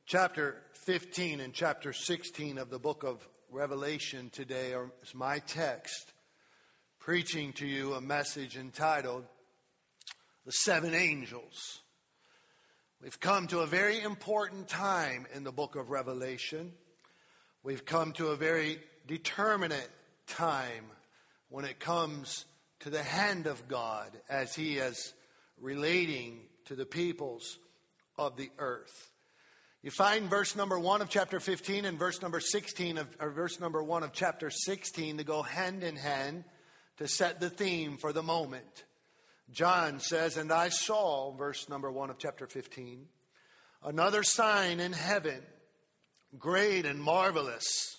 Chapter 15 and chapter 16 of the book of Revelation today is my text, preaching to you a message entitled, The Seven Angels. We've come to a very important time in the book of Revelation. We've come to a very determinate time when it comes to the hand of God as He is relating to the peoples of the earth. You find verse number 1 of chapter 15 and verse number 1 of chapter 16 to go hand in hand to set the theme for the moment. John says, "And I saw," verse number 1 of chapter 15, "another sign in heaven, great and marvelous,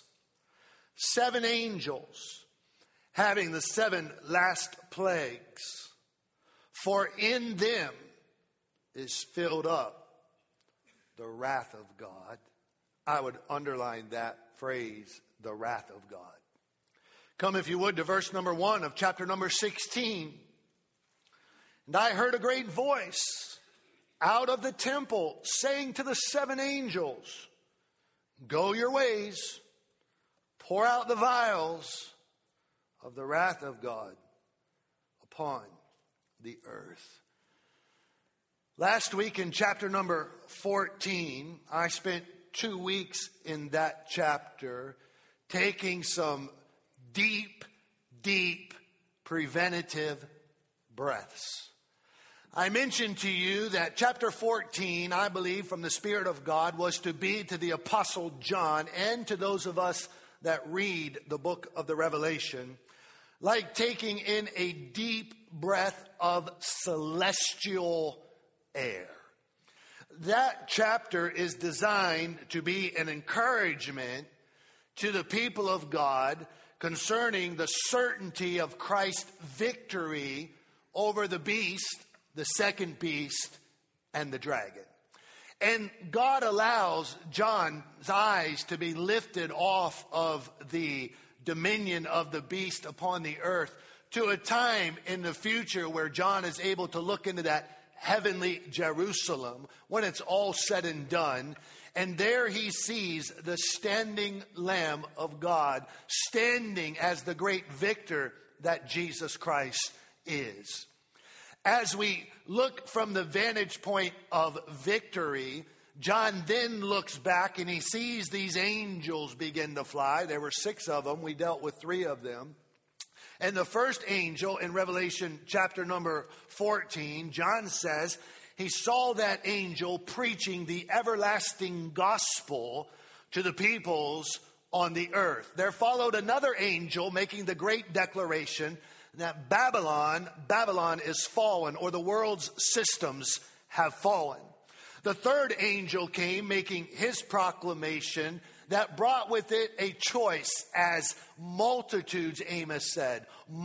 7 angels, having the 7 last plagues. For in them is filled up the wrath of God." I would underline that phrase, the wrath of God. Come, if you would, to verse number 1 of chapter number 16. "And I heard a great voice out of the temple saying to the 7 angels, Go your ways, pour out the vials of the wrath of God upon the earth." Last week in chapter number 14, I spent 2 weeks in that chapter taking some deep preventative breaths. I mentioned to you that chapter 14, I believe from the Spirit of God, was to be to the Apostle John and to those of us that read the book of the Revelation, like taking in a deep breath of celestial air. That chapter is designed to be an encouragement to the people of God concerning the certainty of Christ's victory over the beast, the second beast, and the dragon. And God allows John's eyes to be lifted off of the dominion of the beast upon the earth to a time in the future where John is able to look into that heavenly Jerusalem when it's all said and done. And there he sees the standing Lamb of God, standing as the great victor that Jesus Christ is. As we look from the vantage point of victory, John then looks back and he sees these angels begin to fly. There were 6 of them. We dealt with 3 of them. And the first angel in Revelation chapter number 14, John says he saw that angel preaching the everlasting gospel to the peoples on the earth. There followed another angel making the great declaration that Babylon is fallen, or the world's systems have fallen. The third angel came making his proclamation that brought with it a choice, as multitudes, Amos said,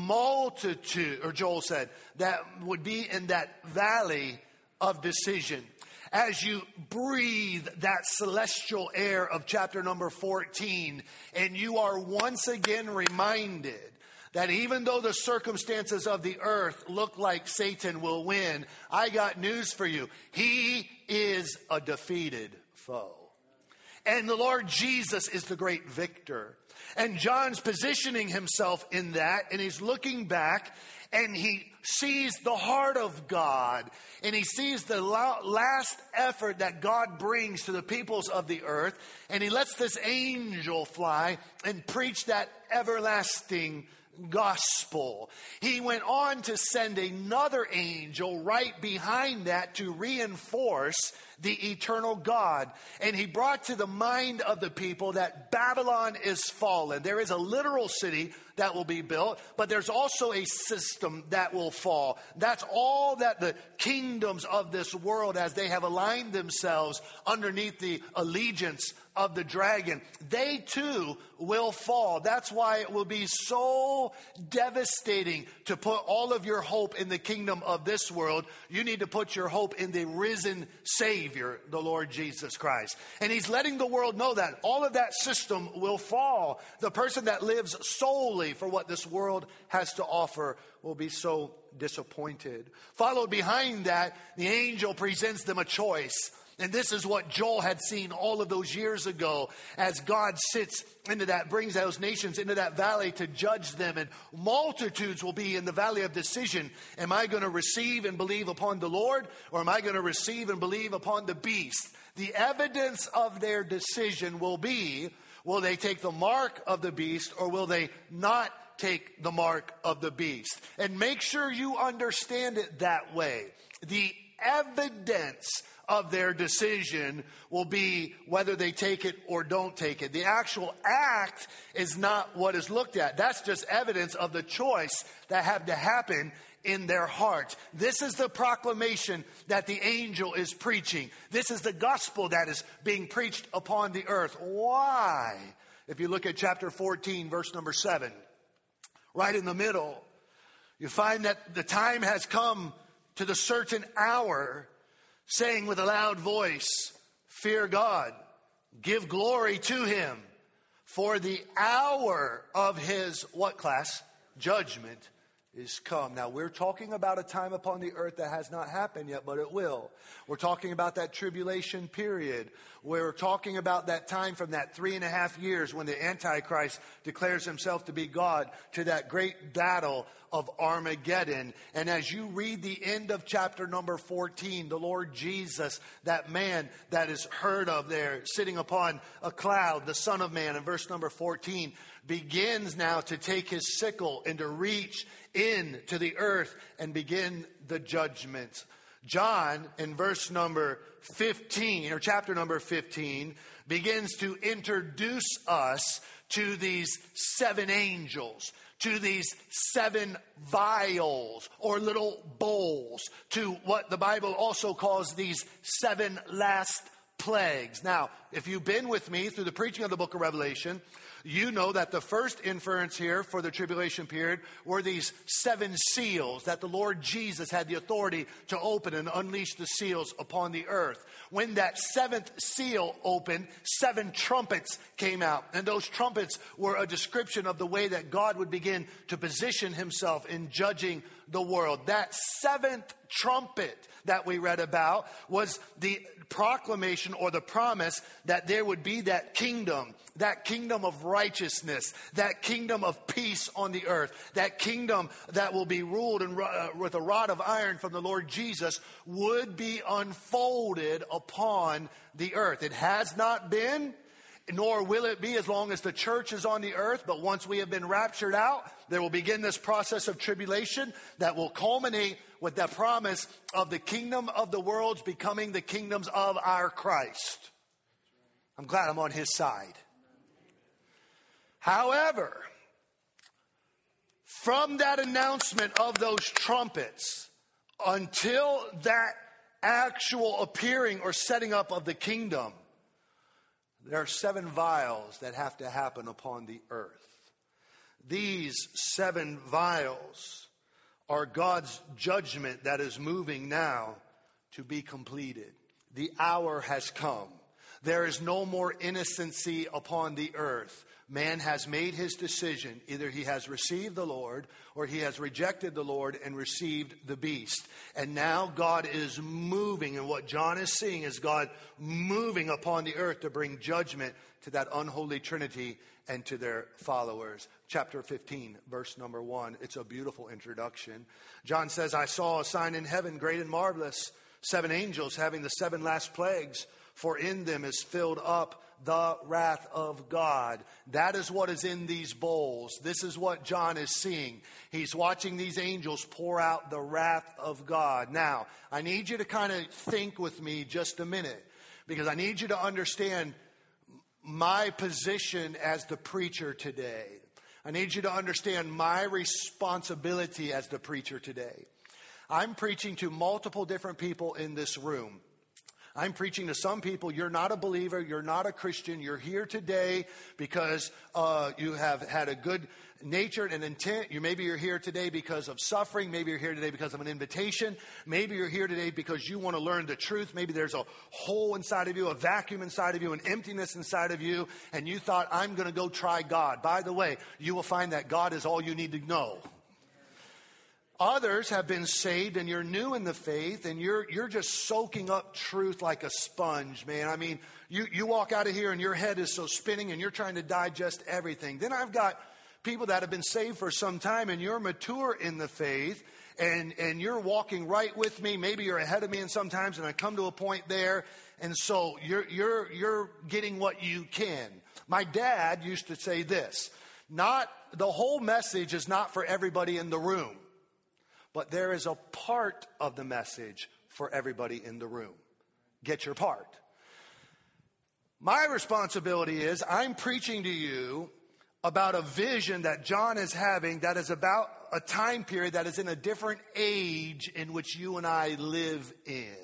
Joel said, that would be in that valley of decision. As you breathe that celestial air of chapter number 14, and you are once again reminded that even though the circumstances of the earth look like Satan will win, I got news for you. He is a defeated foe. And the Lord Jesus is the great victor. And John's positioning himself in that, and he's looking back, and he sees the heart of God, and he sees the last effort that God brings to the peoples of the earth, and he lets this angel fly and preach that everlasting gospel. He went on to send another angel right behind that to reinforce the eternal God. And he brought to the mind of the people that Babylon is fallen. There is a literal city that will be built, but there's also a system that will fall. That's all that the kingdoms of this world, as they have aligned themselves underneath the allegiance of the dragon, they too will fall. That's why it will be so devastating to put all of your hope in the kingdom of this world. You need to put your hope in the risen Savior, the Lord Jesus Christ. And he's letting the world know that all of that system will fall. The person that lives solely for what this world has to offer will be so disappointed. Followed behind that, the angel presents them a choice. And this is what Joel had seen all of those years ago as God sits into that, brings those nations into that valley to judge them. And multitudes will be in the valley of decision. Am I going to receive and believe upon the Lord, or am I going to receive and believe upon the beast? The evidence of their decision will be, will they take the mark of the beast, or will they not take the mark of the beast? And make sure you understand it that way. The evidence of their decision will be whether they take it or don't take it. The actual act is not what is looked at. That's just evidence of the choice that had to happen in their hearts. This is the proclamation that the angel is preaching. This is the gospel that is being preached upon the earth. Why? If you look at chapter 14, verse number 7, right in the middle, you find that the time has come to the certain hour, saying with a loud voice, fear God, give glory to him, for the hour of his, what class? Judgment is come. Now, we're talking about a time upon the earth that has not happened yet, but it will. We're talking about that tribulation period. We're talking about that time from that 3.5 years when the Antichrist declares himself to be God to that great battle of Armageddon. And as you read the end of chapter number 14, the Lord Jesus, that man that is heard of there sitting upon a cloud, the Son of Man, in verse number 14, begins now to take his sickle and to reach into the earth and begin the judgment. John, in verse number 15, or chapter number 15, begins to introduce us to these 7 angels, to these 7 vials or little bowls, to what the Bible also calls these 7 last plagues. Now, if you've been with me through the preaching of the book of Revelation, you know that the first inference here for the tribulation period were these 7 seals that the Lord Jesus had the authority to open and unleash the seals upon the earth. When that 7th seal opened, 7 trumpets came out. And those trumpets were a description of the way that God would begin to position himself in judging the world. That 7th trumpet that we read about was the proclamation or the promise that there would be that kingdom of righteousness, that kingdom of peace on the earth, that kingdom that will be ruled and with a rod of iron from the Lord Jesus would be unfolded upon the earth. It has not been, nor will it be as long as the church is on the earth. But once we have been raptured out, there will begin this process of tribulation that will culminate with the promise of the kingdom of the worlds becoming the kingdoms of our Christ. I'm glad I'm on his side. However, from that announcement of those trumpets until that actual appearing or setting up of the kingdom, there are 7 vials that have to happen upon the earth. These 7 vials are God's judgment that is moving now to be completed. The hour has come. There is no more innocency upon the earth. Man has made his decision. Either he has received the Lord or he has rejected the Lord and received the beast. And now God is moving, and what John is seeing is God moving upon the earth to bring judgment to that unholy trinity and to their followers. Chapter 15, verse number 1. It's a beautiful introduction. John says, I saw a sign in heaven, great and marvelous, 7 angels having the 7 last plagues, for in them is filled up the wrath of God. That is what is in these bowls. This is what John is seeing. He's watching these angels pour out the wrath of God. Now, I need you to kind of think with me just a minute, because I need you to understand my position as the preacher today. I need you to understand my responsibility as the preacher today. I'm preaching to multiple different people in this room. I'm preaching to some people, you're not a believer, you're not a Christian, you're here today because you have had a good nature and intent. Maybe you're here today because of suffering. Maybe you're here today because of an invitation. Maybe you're here today because you want to learn the truth. Maybe there's a hole inside of you, a vacuum inside of you, an emptiness inside of you, and you thought, I'm going to go try God. By the way, you will find that God is all you need to know. Others have been saved and you're new in the faith and you're just soaking up truth like a sponge, man. I mean, you walk out of here and your head is so spinning and you're trying to digest everything. Then I've got people that have been saved for some time and you're mature in the faith and you're walking right with me. Maybe you're ahead of me and sometimes, and I come to a point there, and so you're getting what you can. My dad used to say this: not the whole message is not for everybody in the room, but there is a part of the message for everybody in the room. Get your part. My responsibility is I'm preaching to you about a vision that John is having that is about a time period that is in a different age in which you and I live in.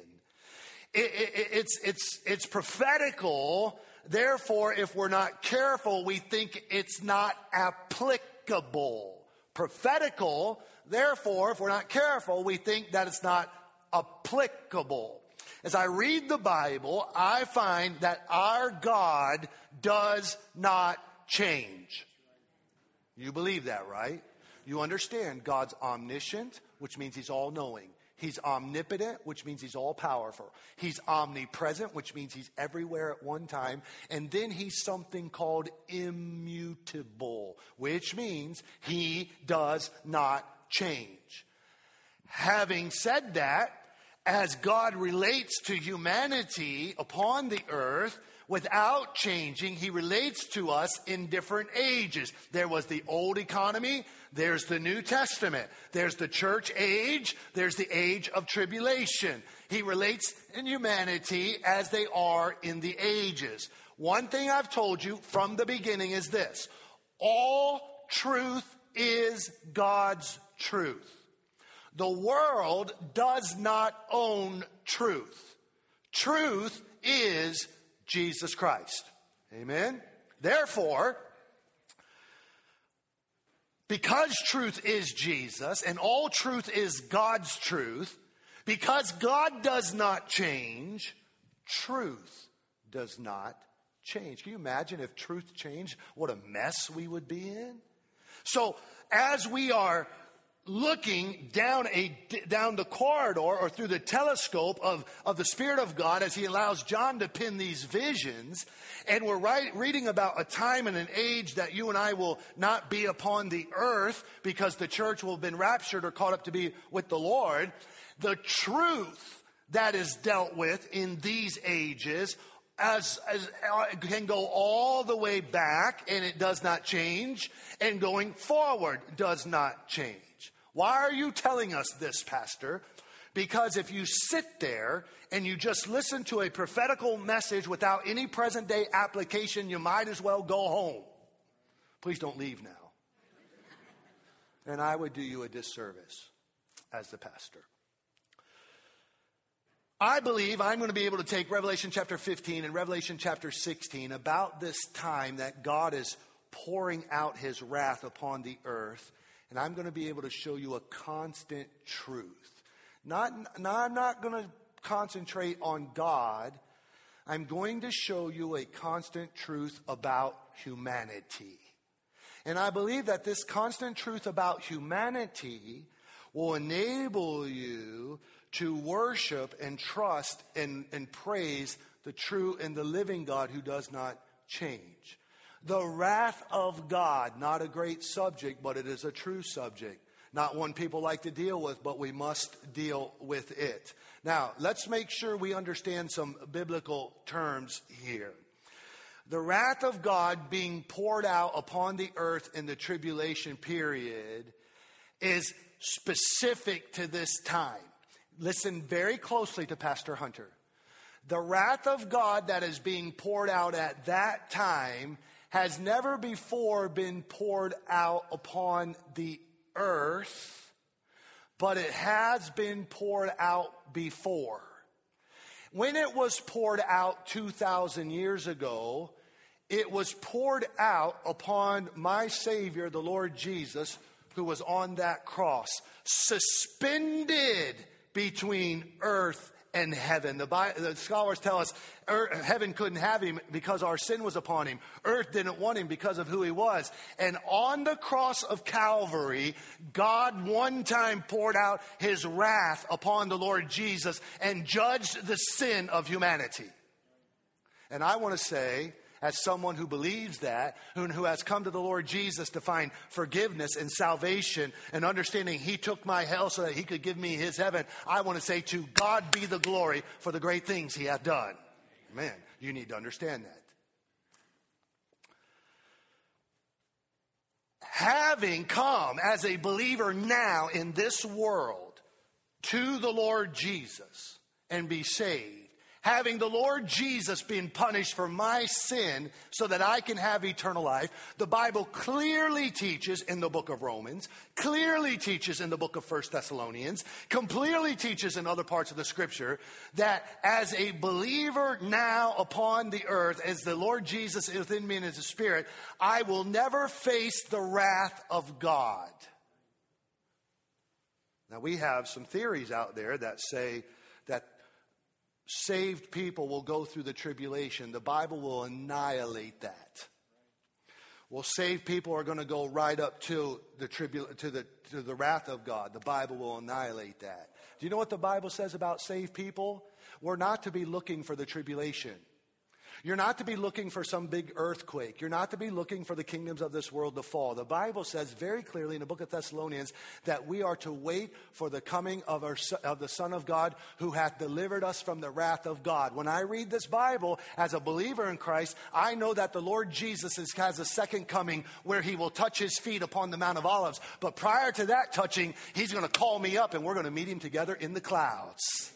It's prophetical. Therefore, if we're not careful, we think it's not applicable. Prophetical. Therefore, if we're not careful, we think that it's not applicable. As I read the Bible, I find that our God does not change. You believe that, right? You understand God's omniscient, which means he's all-knowing. He's omnipotent, which means he's all-powerful. He's omnipresent, which means he's everywhere at one time. And then he's something called immutable, which means he does not change. Having said that, as God relates to humanity upon the earth, without changing, he relates to us in different ages. There was the old economy, there's the New Testament, there's the church age, there's the age of tribulation. He relates in humanity as they are in the ages. One thing I've told you from the beginning is this: all truth is God's truth. The world does not own truth. Truth is Jesus Christ. Amen? Therefore, because truth is Jesus and all truth is God's truth, because God does not change, truth does not change. Can you imagine if truth changed, what a mess we would be in? So as we are looking down the corridor or through the telescope of the Spirit of God as he allows John to pen these visions, and we're reading about a time and an age that you and I will not be upon the earth because the church will have been raptured or caught up to be with the Lord. The truth that is dealt with in these ages as can go all the way back and it does not change, and going forward does not change. Why are you telling us this, Pastor? Because if you sit there and you just listen to a prophetical message without any present day application, you might as well go home. Please don't leave now. And I would do you a disservice as the pastor. I believe I'm going to be able to take Revelation chapter 15 and Revelation chapter 16 about this time that God is pouring out his wrath upon the earth. And I'm going to be able to show you a constant truth. I'm not going to concentrate on God. I'm going to show you a constant truth about humanity. And I believe that this constant truth about humanity will enable you to worship and trust and praise the true and the living God who does not change. The wrath of God, not a great subject, but it is a true subject. Not one people like to deal with, but we must deal with it. Now, let's make sure we understand some biblical terms here. The wrath of God being poured out upon the earth in the tribulation period is specific to this time. Listen very closely to Pastor Hunter. The wrath of God that is being poured out at that time has never before been poured out upon the earth, but it has been poured out before. When it was poured out 2,000 years ago, it was poured out upon my Savior, the Lord Jesus, who was on that cross, suspended between earth and heaven. The scholars tell us heaven couldn't have him because our sin was upon him. Earth didn't want him because of who he was. And on the cross of Calvary, God one time poured out his wrath upon the Lord Jesus and judged the sin of humanity. And I want to say, as someone who believes that, who has come to the Lord Jesus to find forgiveness and salvation and understanding he took my hell so that he could give me his heaven, I want to say, to God be the glory for the great things he hath done. Man, you need to understand that. Having come as a believer now in this world to the Lord Jesus and be saved, having the Lord Jesus been punished for my sin so that I can have eternal life, the Bible clearly teaches in the book of Romans, clearly teaches in the book of 1 Thessalonians, clearly teaches in other parts of the scripture that as a believer now upon the earth, as the Lord Jesus is within me and as a spirit, I will never face the wrath of God. Now we have some theories out there that say that saved people will go through the tribulation. The Bible will annihilate that. Well, saved people are going to go right up to the wrath of God. The Bible will annihilate that. Do you know what the Bible says about saved people? We're not to be looking for the tribulation. You're not to be looking for some big earthquake. You're not to be looking for the kingdoms of this world to fall. The Bible says very clearly in the book of Thessalonians that we are to wait for the coming of the Son of God who hath delivered us from the wrath of God. When I read this Bible as a believer in Christ, I know that the Lord Jesus has a second coming where he will touch his feet upon the Mount of Olives. But prior to that touching, he's going to call me up and we're going to meet him together in the clouds.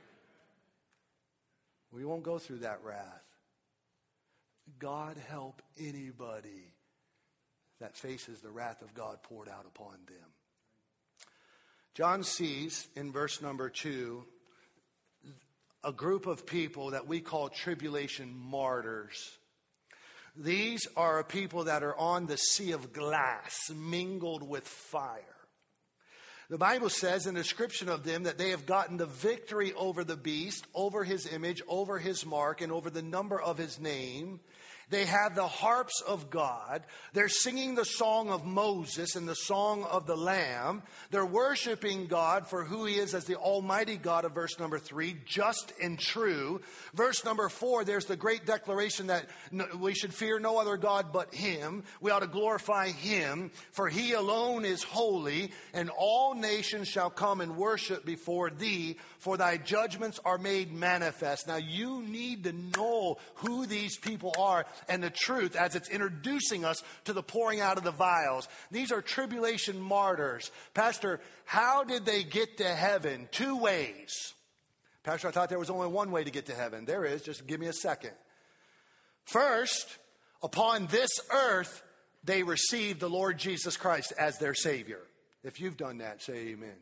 We won't go through that wrath. God help anybody that faces the wrath of God poured out upon them. John sees in verse number 2 a group of people that we call tribulation martyrs. These are people that are on the sea of glass, mingled with fire. The Bible says in the description of them that they have gotten the victory over the beast, over his image, over his mark, and over the number of his name. They have the harps of God. They're singing the song of Moses and the song of the Lamb. They're worshiping God for who he is as the Almighty God of verse number 3, just and true. Verse number 4, there's the great declaration that we should fear no other God but him. We ought to glorify him, for he alone is holy, and all nations shall come and worship before thee, for thy judgments are made manifest. Now you need to know who these people are and the truth as it's introducing us to the pouring out of the vials. These are tribulation martyrs. Pastor, how did they get to heaven? 2 ways. Pastor, I thought there was only one way to get to heaven. There is. Just give me a second. First, upon this earth, they received the Lord Jesus Christ as their Savior. If you've done that, say amen.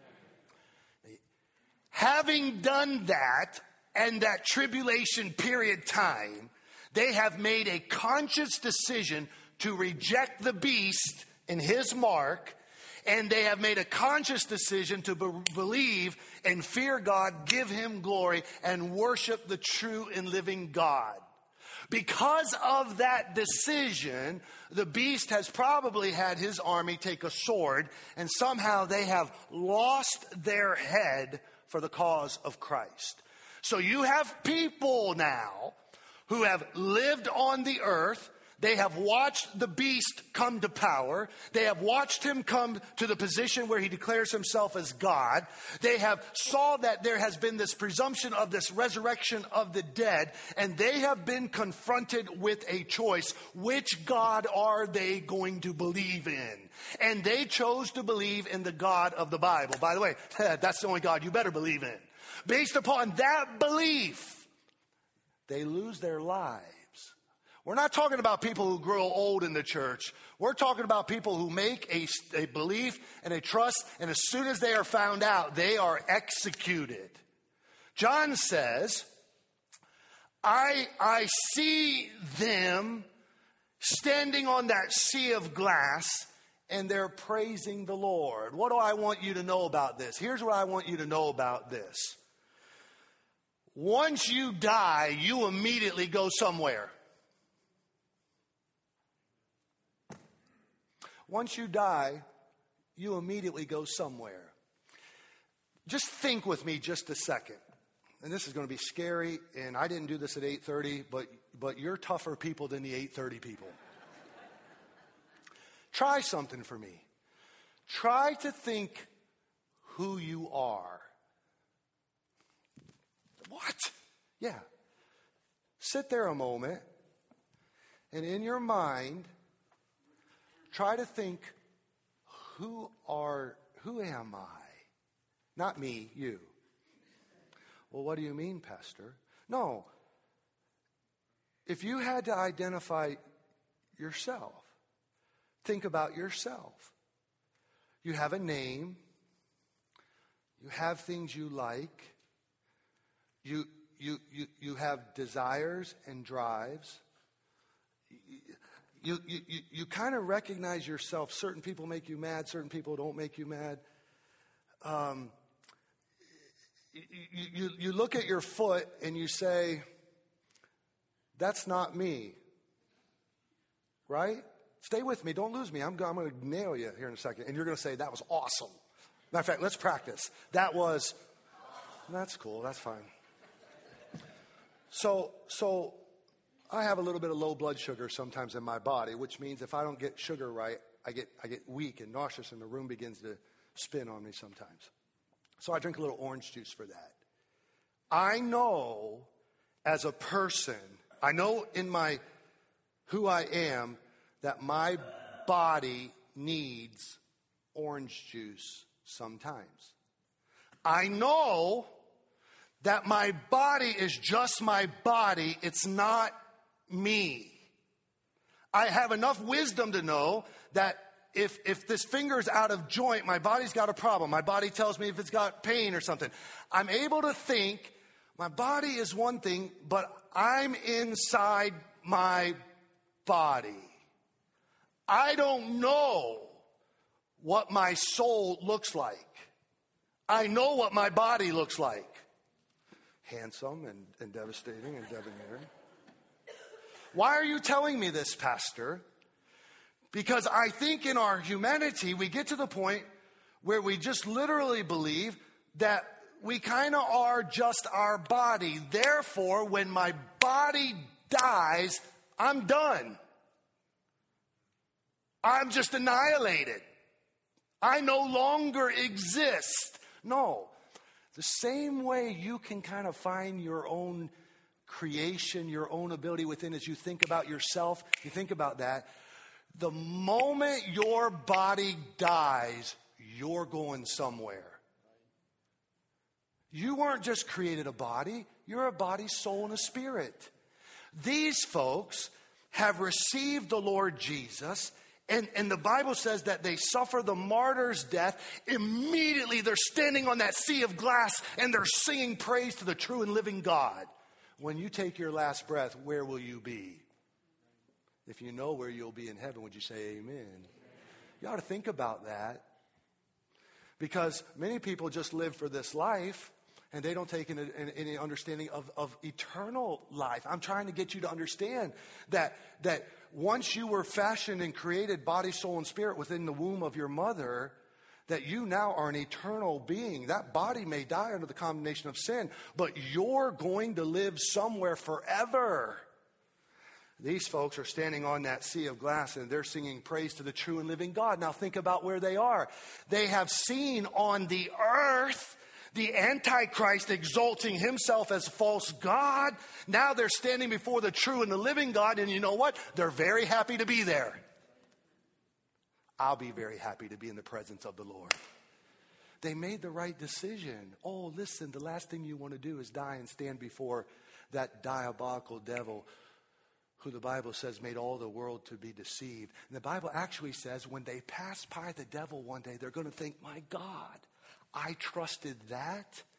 Having done that and that tribulation period time, they have made a conscious decision to reject the beast and his mark, and they have made a conscious decision to believe and fear God, give him glory, and worship the true and living God. Because of that decision, the beast has probably had his army take a sword, and somehow they have lost their head for the cause of Christ. So you have people now who have lived on the earth. They have watched the beast come to power. They have watched him come to the position where he declares himself as God. They have saw that there has been this presumption of this resurrection of the dead, and they have been confronted with a choice. Which God are they going to believe in? And they chose to believe in the God of the Bible. By the way, that's the only God you better believe in. Based upon that belief, they lose their lives. We're not talking about people who grow old in the church. We're talking about people who make a belief and a trust, and as soon as they are found out, they are executed. John says, I see them standing on that sea of glass, and they're praising the Lord. What do I want you to know about this? Here's what I want you to know about this. once you die, you immediately go somewhere. Once you die, you immediately go somewhere. Just think with me just a second. And this is going to be scary, and I didn't do this at 8:30, but you're tougher people than the 8:30 people. Try something for me. Try to think who you are. What? Yeah. Sit there a moment, and in your mind, try to think, who am I? Not me, you. Well, what do you mean, Pastor? No. If you had to identify yourself, think about yourself. You have a name. You have things you like. You have desires and drives. You kind of recognize yourself. Certain people make you mad. Certain people don't make you mad. You look at your foot and you say, that's not me. Right? Stay with me. Don't lose me. I'm going to nail you here in a second. And you're going to say, that was awesome. Matter of fact, let's practice. That's cool. That's fine. So I have a little bit of low blood sugar sometimes in my body, which means if I don't get sugar right, I get weak and nauseous, and the room begins to spin on me sometimes. So I drink a little orange juice for that. I know as a person, I know in my who I am, that my body needs orange juice sometimes. I know that my body is just my body. It's not me. I have enough wisdom to know that if this finger's out of joint, my body's got a problem. My body tells me if it's got pain or something. I'm able to think my body is one thing, but I'm inside my body. I don't know what my soul looks like. I know what my body looks like. Handsome and devastating and debonair. Why are you telling me this, Pastor? Because I think in our humanity, we get to the point where we just literally believe that we kind of are just our body. Therefore, when my body dies, I'm done. I'm just annihilated. I no longer exist. No. The same way you can kind of find your own creation, your own ability within as you think about yourself, you think about that. The moment your body dies, you're going somewhere. You weren't just created a body, you're a body, soul, and a spirit. These folks have received the Lord Jesus, and the Bible says that they suffer the martyr's death. Immediately they're standing on that sea of glass and they're singing praise to the true and living God. When you take your last breath, where will you be? If you know where you'll be in heaven, would you say amen? You ought to think about that. Because many people just live for this life and they don't take any understanding of eternal life. I'm trying to get you to understand that once you were fashioned and created body, soul, and spirit within the womb of your mother, that you now are an eternal being. That body may die under the condemnation of sin, but you're going to live somewhere forever. These folks are standing on that sea of glass and they're singing praise to the true and living God. Now think about where they are. They have seen on the earth the Antichrist exalting himself as false God. Now they're standing before the true and the living God, and you know what? They're very happy to be there. I'll be very happy to be in the presence of the Lord. They made the right decision. Oh, listen, the last thing you want to do is die and stand before that diabolical devil who the Bible says made all the world to be deceived. And the Bible actually says when they pass by the devil one day, they're going to think, my God, I trusted that.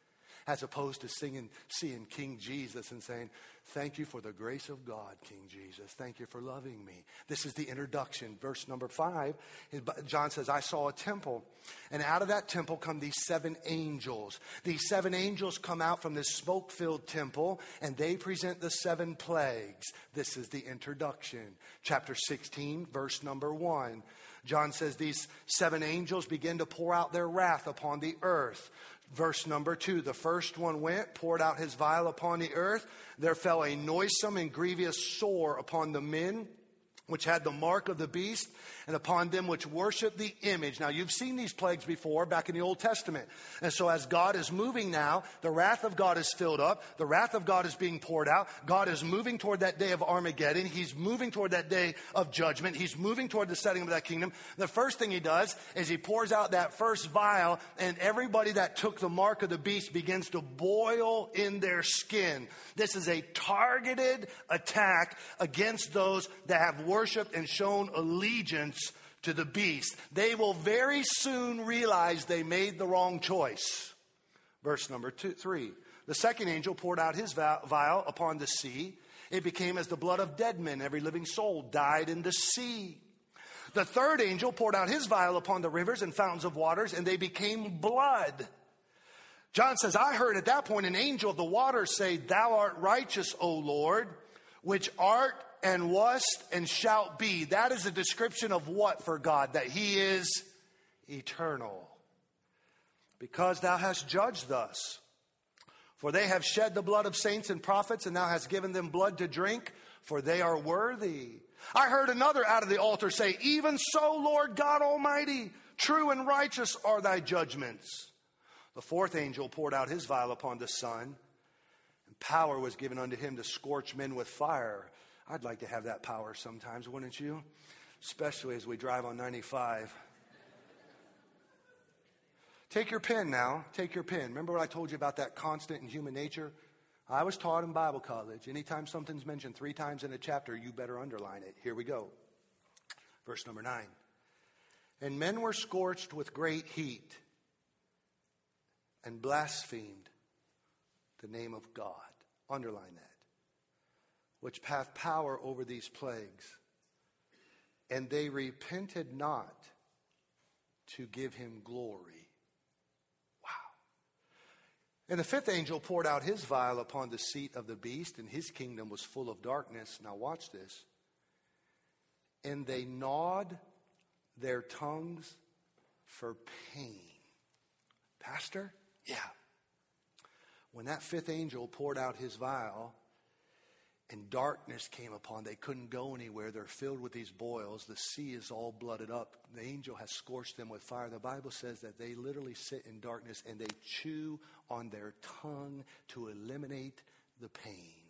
as opposed to seeing King Jesus and saying, thank you for the grace of God, King Jesus. Thank you for loving me. This is the introduction. Verse number 5, John says, I saw a temple, and out of that temple come these 7 angels. These 7 angels come out from this smoke-filled temple, and they present the 7 plagues. This is the introduction. Chapter 16, verse number 1. John says these 7 angels begin to pour out their wrath upon the earth. Verse number 2, the first one went, poured out his vial upon the earth. There fell a noisome and grievous sore upon the men which had the mark of the beast, and upon them which worship the image. Now, you've seen these plagues before back in the Old Testament. And so as God is moving now, the wrath of God is filled up. The wrath of God is being poured out. God is moving toward that day of Armageddon. He's moving toward that day of judgment. He's moving toward the setting of that kingdom. The first thing he does is he pours out that first vial, and everybody that took the mark of the beast begins to boil in their skin. This is a targeted attack against those that have worshiped and shown allegiance to the beast. They will very soon realize they made the wrong choice. Verse number 3. The second angel poured out his vial upon the sea. It became as the blood of dead men. Every living soul died in the sea. The third angel poured out his vial upon the rivers and fountains of waters, and they became blood. John says, I heard at that point an angel of the waters say, Thou art righteous, O Lord, which art and wast and shalt be. That is a description of what for God? That he is eternal. Because thou hast judged thus. For they have shed the blood of saints and prophets, and thou hast given them blood to drink, for they are worthy. I heard another out of the altar say, Even so, Lord God Almighty, true and righteous are thy judgments. The fourth angel poured out his vial upon the sun, and power was given unto him to scorch men with fire. I'd like to have that power sometimes, wouldn't you? Especially as we drive on 95. Take your pen now. Take your pen. Remember what I told you about that constant in human nature? I was taught in Bible college. Anytime something's mentioned 3 times in a chapter, you better underline it. Here we go. Verse number 9. And men were scorched with great heat and blasphemed the name of God. Underline that. Which hath power over these plagues. And they repented not to give him glory. Wow. And the fifth angel poured out his vial upon the seat of the beast, and his kingdom was full of darkness. Now watch this. And they gnawed their tongues for pain. Pastor? Yeah. When that fifth angel poured out his vial, and darkness came upon, they couldn't go anywhere. They're filled with these boils. The sea is all blooded up. The angel has scorched them with fire. The Bible says that they literally sit in darkness and they chew on their tongue to eliminate the pain.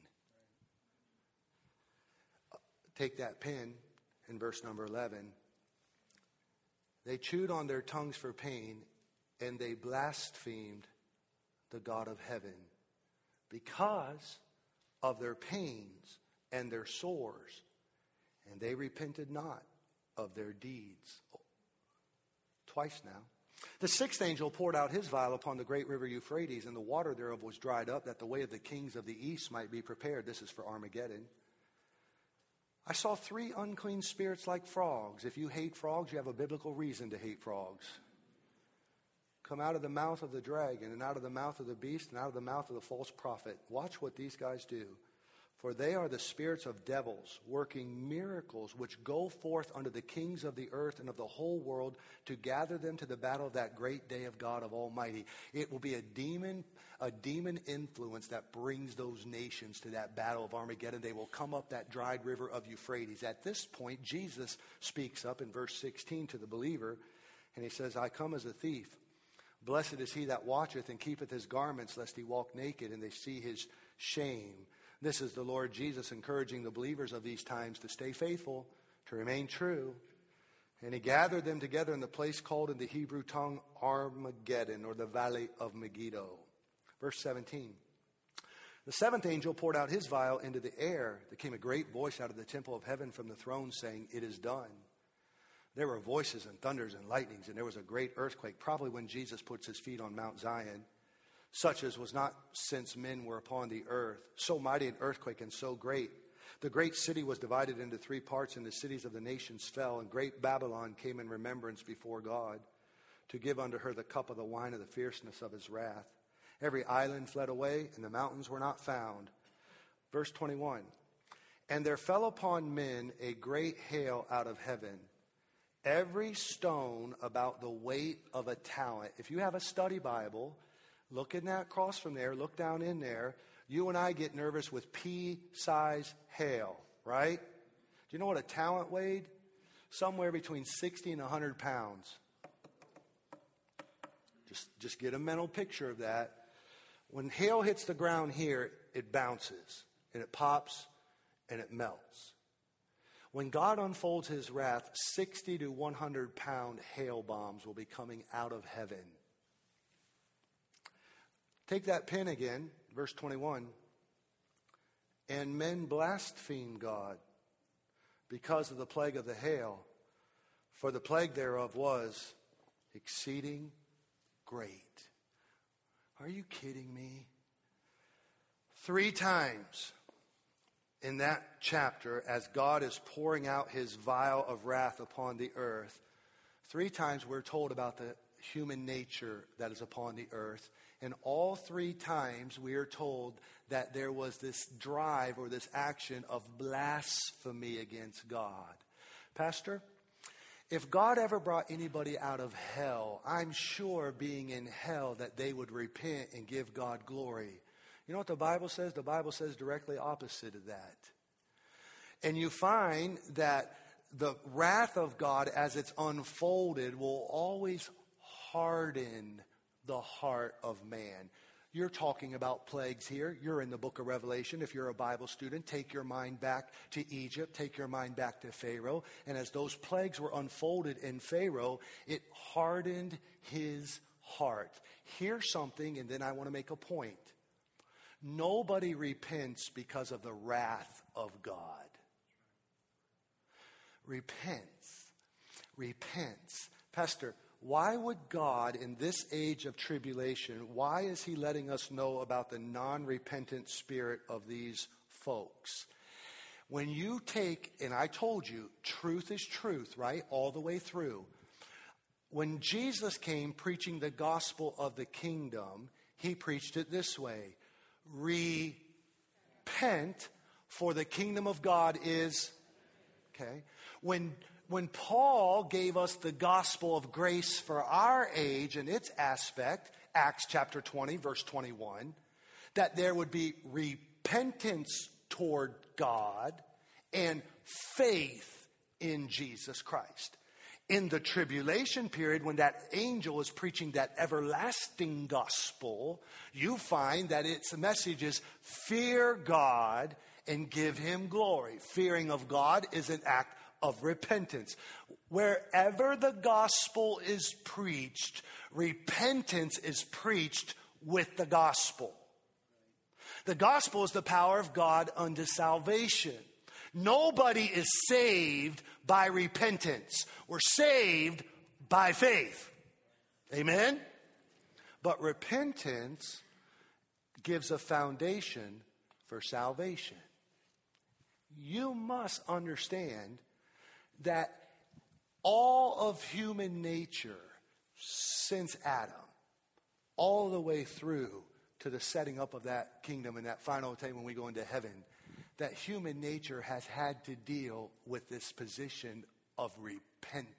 Take that pen in verse number 11. They chewed on their tongues for pain, and they blasphemed the God of heaven because of their pains and their sores, and they repented not of their deeds. Twice now. The sixth angel poured out his vial upon the great river Euphrates, and the water thereof was dried up, that the way of the kings of the east might be prepared. This is for Armageddon. I saw 3 unclean spirits like frogs. If you hate frogs, you have a biblical reason to hate frogs. Come out of the mouth of the dragon, and out of the mouth of the beast, and out of the mouth of the false prophet. Watch what these guys do. For they are the spirits of devils, working miracles, which go forth unto the kings of the earth and of the whole world, to gather them to the battle of that great day of God of Almighty. It will be a demon influence that brings those nations to that battle of Armageddon. They will come up that dried river of Euphrates. At this point, Jesus speaks up in verse 16 to the believer, and he says, I come as a thief. Blessed is he that watcheth and keepeth his garments, lest he walk naked and they see his shame. This is the Lord Jesus encouraging the believers of these times to stay faithful, to remain true. And he gathered them together in the place called in the Hebrew tongue Armageddon, or the valley of Megiddo. Verse 17. The seventh angel poured out his vial into the air. There came a great voice out of the temple of heaven from the throne, saying, It is done. There were voices and thunders and lightnings, and there was a great earthquake, probably when Jesus puts his feet on Mount Zion. such as was not since men were upon the earth, so mighty an earthquake and so great. The great city was divided into 3 parts, and the cities of the nations fell, and great Babylon came in remembrance before God, to give unto her the cup of the wine of the fierceness of his wrath. Every island fled away, and the mountains were not found. Verse 21, and there fell upon men a great hail out of heaven, every stone about the weight of a talent. If you have a study Bible, look in that cross from there, look down in there. You and I get nervous with pea-size hail, right? Do you know what a talent weighed? Somewhere between 60 and 100 pounds. Just get a mental picture of that. When hail hits the ground here, it bounces, and it pops, and it melts. When God unfolds his wrath, 60 to 100 pound hail bombs will be coming out of heaven. Take that pen again, verse 21. And men blasphemed God because of the plague of the hail, for the plague thereof was exceeding great. Are you kidding me? 3 times in that chapter, as God is pouring out his vial of wrath upon the earth, 3 times we're told about the human nature that is upon the earth. And all 3 times we are told that there was this drive or this action of blasphemy against God. Pastor, if God ever brought anybody out of hell, I'm sure being in hell that they would repent and give God glory. You know what the Bible says? The Bible says directly opposite of that. And you find that the wrath of God as it's unfolded will always harden the heart of man. You're talking about plagues here. You're in the book of Revelation. If you're a Bible student, take your mind back to Egypt. Take your mind back to Pharaoh. And as those plagues were unfolded in Pharaoh, it hardened his heart. Hear something, and then I want to make a point. Nobody repents because of the wrath of God. Repents. Pastor, why would God, in this age of tribulation, why is he letting us know about the non-repentant spirit of these folks? When you take, and I told you, truth is truth, right? All the way through. When Jesus came preaching the gospel of the kingdom, he preached it this way. Repent, for the kingdom of God is, okay? When Paul gave us the gospel of grace for our age and its aspect, Acts chapter 20, verse 21, that there would be repentance toward God and faith in Jesus Christ. In the tribulation period, when that angel is preaching that everlasting gospel, you find that its message is fear God and give him glory. Fearing of God is an act of repentance. Wherever the gospel is preached, repentance is preached with the gospel. The gospel is the power of God unto salvation. Nobody is saved by repentance. We're saved by faith. Amen? But repentance gives a foundation for salvation. You must understand that all of human nature since Adam, all the way through to the setting up of that kingdom and that final time when we go into heaven, that human nature has had to deal with this position of repentance.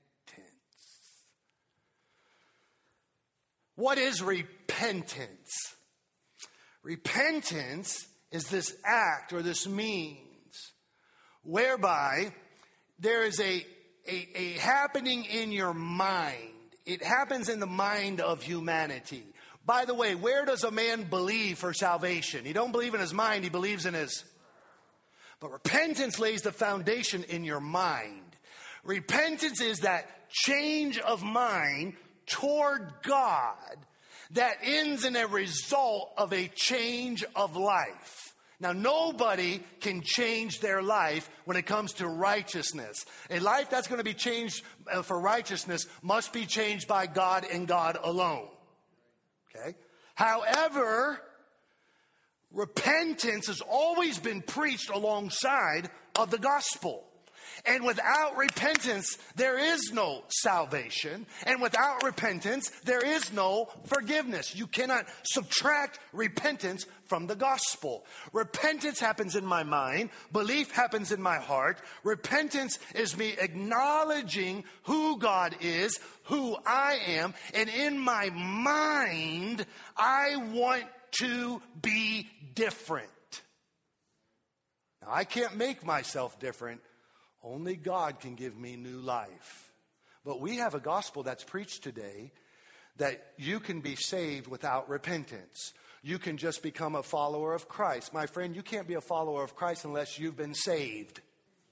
What is repentance? Repentance is this act or this means whereby there is a happening in your mind. It happens in the mind of humanity. By the way, where does a man believe for salvation? He don't believe in his mind, he believes in his. But repentance lays the foundation in your mind. Repentance is that change of mind toward God that ends in a result of a change of life. Now, nobody can change their life when it comes to righteousness. A life that's going to be changed for righteousness must be changed by God and God alone. Okay? However, repentance has always been preached alongside of the gospel. And without repentance, there is no salvation. And without repentance, there is no forgiveness. You cannot subtract repentance from the gospel. Repentance happens in my mind. Belief happens in my heart. Repentance is me acknowledging who God is, who I am. And in my mind, I want to be different. Now, I can't make myself different. Only God can give me new life. But we have a gospel that's preached today that you can be saved without repentance. You can just become a follower of Christ. My friend, you can't be a follower of Christ unless you've been saved.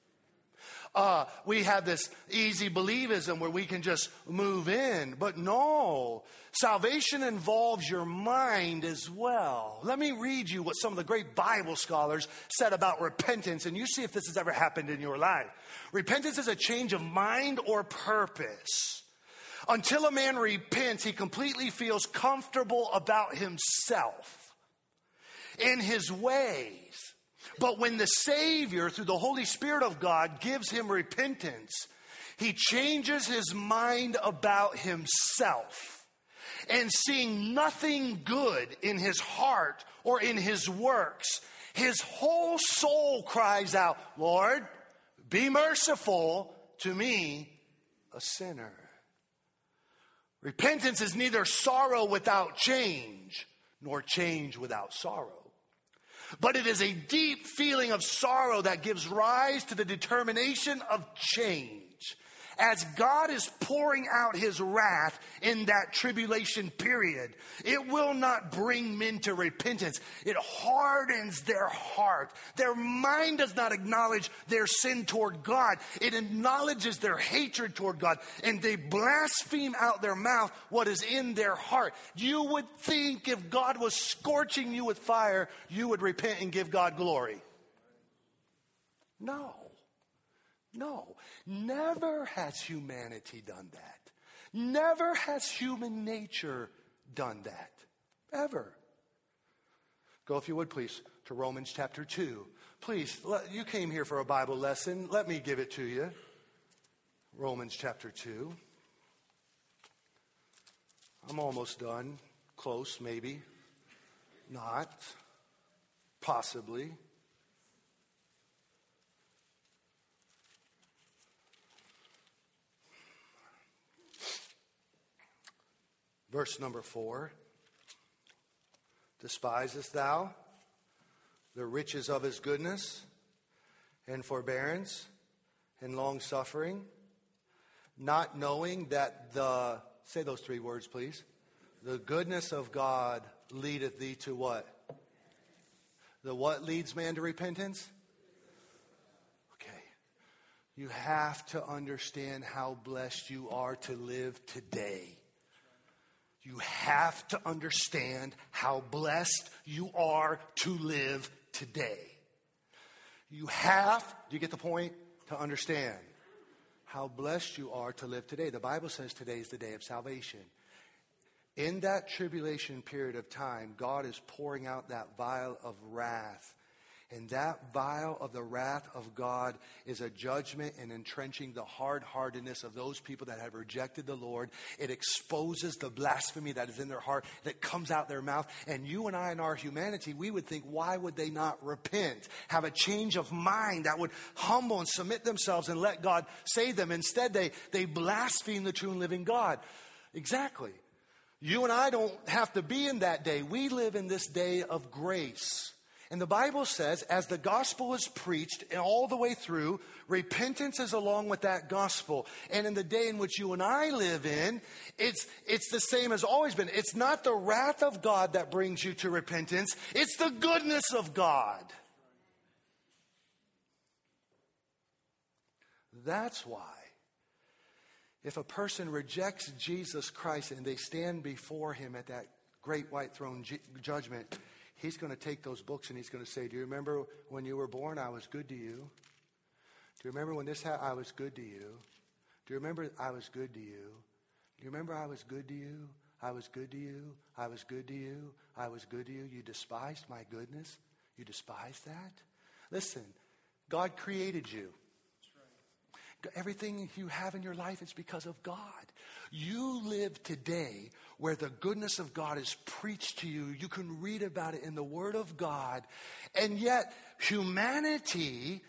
We have this easy believism where we can just move in. But no, salvation involves your mind as well. Let me read you what some of the great Bible scholars said about repentance, and you see if this has ever happened in your life. Repentance is a change of mind or purpose. Until a man repents, he completely feels comfortable about himself and his ways. But when the Savior, through the Holy Spirit of God, gives him repentance, he changes his mind about himself. And seeing nothing good in his heart or in his works, his whole soul cries out, Lord, be merciful to me, a sinner. Repentance is neither sorrow without change, nor change without sorrow. But it is a deep feeling of sorrow that gives rise to the determination of change. As God is pouring out his wrath in that tribulation period, it will not bring men to repentance. It hardens their heart. Their mind does not acknowledge their sin toward God. It acknowledges their hatred toward God, and they blaspheme out their mouth what is in their heart. You would think if God was scorching you with fire, you would repent and give God glory. No. No, never has humanity done that. Never has human nature done that. Ever. Go, if you would, please, to Romans chapter 2. Please, you came here for a Bible lesson. Let me give it to you. Romans chapter 2. I'm almost done. Close, maybe. Not. Possibly. Verse number 4, despisest thou the riches of his goodness and forbearance and long-suffering, not knowing that say those three words, please, the goodness of God leadeth thee to what? The what leads man to repentance? Okay. You have to understand how blessed you are to live today. You have to understand how blessed you are to live today. You have, do you get the point? To understand how blessed you are to live today. The Bible says today is the day of salvation. In that tribulation period of time, God is pouring out that vial of wrath. And that vial of the wrath of God is a judgment and entrenching the hard-heartedness of those people that have rejected the Lord. It exposes the blasphemy that is in their heart, that comes out their mouth. And you and I in our humanity, we would think, why would they not repent? Have a change of mind that would humble and submit themselves and let God save them. Instead, they blaspheme the true and living God. Exactly. You and I don't have to be in that day. We live in this day of grace. And the Bible says, as the gospel is preached and all the way through, repentance is along with that gospel. And in the day in which you and I live in, it's the same as always been. It's not the wrath of God that brings you to repentance. It's the goodness of God. That's why, if a person rejects Jesus Christ and they stand before him at that great white throne judgment, he's going to take those books and he's going to say, do you remember when you were born, I was good to you? Do you remember when this happened, I was good to you? Do you remember I was good to you? Do you remember I was good to you? I was good to you. I was good to you. I was good to you. You despised my goodness. You despised that. Listen, God created you. Everything you have in your life is because of God. You live today where the goodness of God is preached to you. You can read about it in the Word of God. And yet, humanity,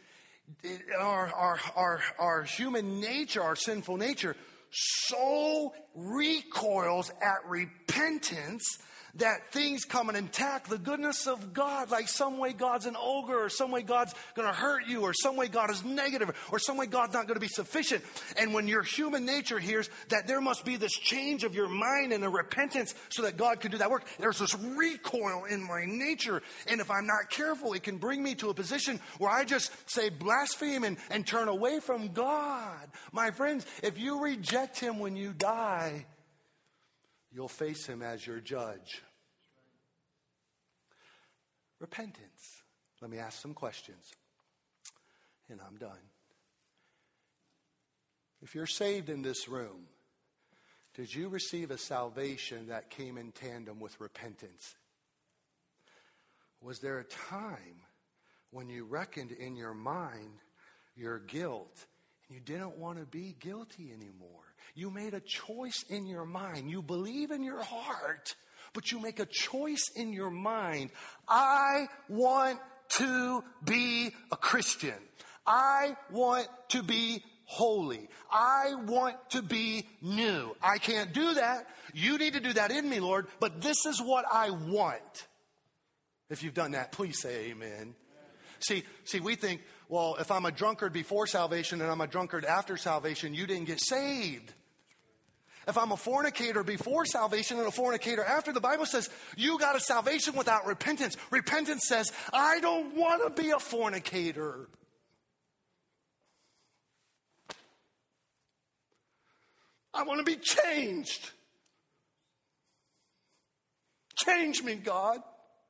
our human nature, our sinful nature, so recoils at repentance that things come and attack the goodness of God, like some way God's an ogre, or some way God's going to hurt you, or some way God is negative, or some way God's not going to be sufficient. And when your human nature hears that there must be this change of your mind and a repentance so that God can do that work, there's this recoil in my nature. And if I'm not careful, it can bring me to a position where I just say blaspheme and turn away from God. My friends, if you reject Him when you die, you'll face Him as your judge. Repentance. Let me ask some questions, and I'm done. If you're saved in this room, did you receive a salvation that came in tandem with repentance? Was there a time when you reckoned in your mind your guilt and you didn't want to be guilty anymore? You made a choice in your mind. You believe in your heart, but you make a choice in your mind. I want to be a Christian. I want to be holy. I want to be new. I can't do that. You need to do that in me, Lord, but this is what I want. If you've done that, please say amen. See, we think, well, if I'm a drunkard before salvation and I'm a drunkard after salvation, you didn't get saved. If I'm a fornicator before salvation and a fornicator after, the Bible says you got a salvation without repentance. Repentance says, I don't want to be a fornicator. I want to be changed. Change me, God.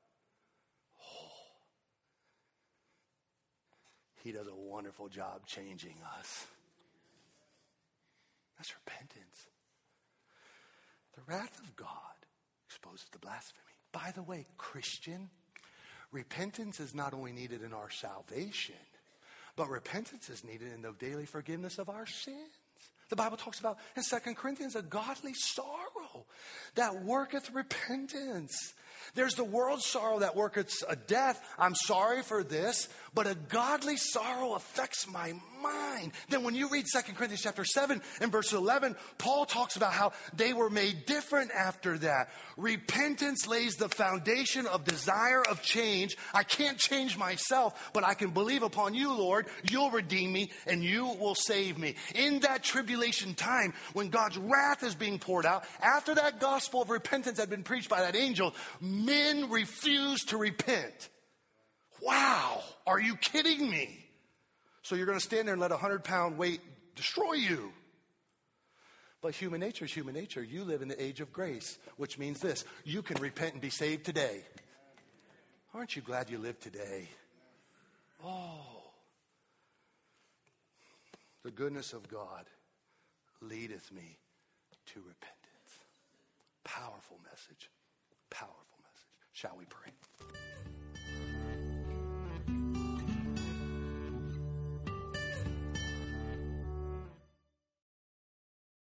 He does a wonderful job changing us. That's repentance. The wrath of God exposes the blasphemy. By the way, Christian, repentance is not only needed in our salvation, but repentance is needed in the daily forgiveness of our sins. The Bible talks about in 2 Corinthians a godly sorrow that worketh repentance. There's the world's sorrow that worketh a death. I'm sorry for this, but a godly sorrow affects my mind. Then when you read 2 Corinthians chapter 7 and verse 11, Paul talks about how they were made different after that. Repentance lays the foundation of desire of change. I can't change myself, but I can believe upon you, Lord. You'll redeem me and you will save me. In that tribulation time, when God's wrath is being poured out, after that gospel of repentance had been preached by that angel, men refuse to repent. Wow, are you kidding me? So you're going to stand there and let a 100-pound weight destroy you. But human nature is human nature. You live in the age of grace, which means this: you can repent and be saved today. Aren't you glad you live today? Oh, the goodness of God leadeth me to repentance. Powerful message. Powerful message. Shall we pray?